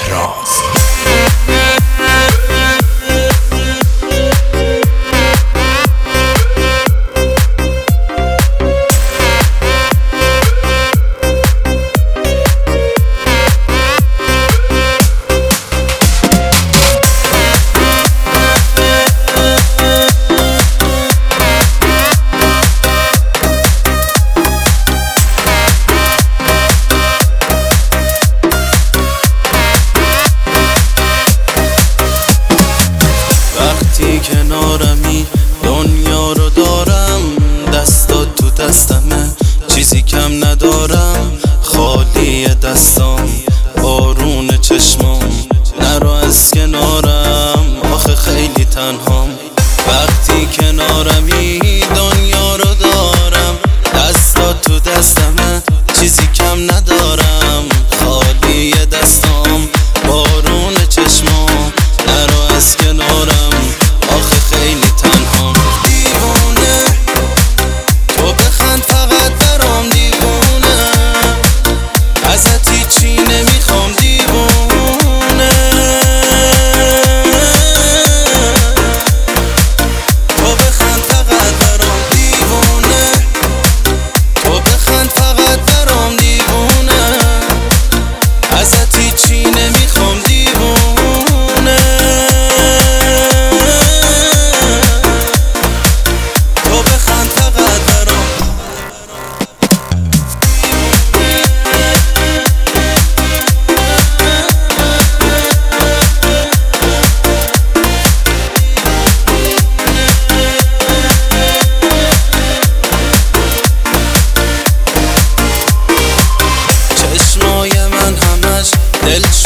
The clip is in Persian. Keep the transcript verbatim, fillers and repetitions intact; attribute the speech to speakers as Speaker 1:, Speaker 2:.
Speaker 1: مهراز.
Speaker 2: کنارمی دنیا رو دارم، دستات تو دستمه چیزی کم ندارم، خالی دستام بارون چشمام، نرو از کنارم آخه خیلی تنهام. وقتی کنارمی دنیا رو دارم، دستات تو دستمه چیزی کم ندارم، خالی دستام بارون چشمام، نرو از کنارم آخه خیلی تنهام. دیوونه تو بخند فقط برام، دیوونه ازت هیچی نمیخوام، دیوونه تو بخند فقط برام، دیوونه تو بخند فقط برام، دیوونه ازت هیچی نمیخوام، دیوونه دل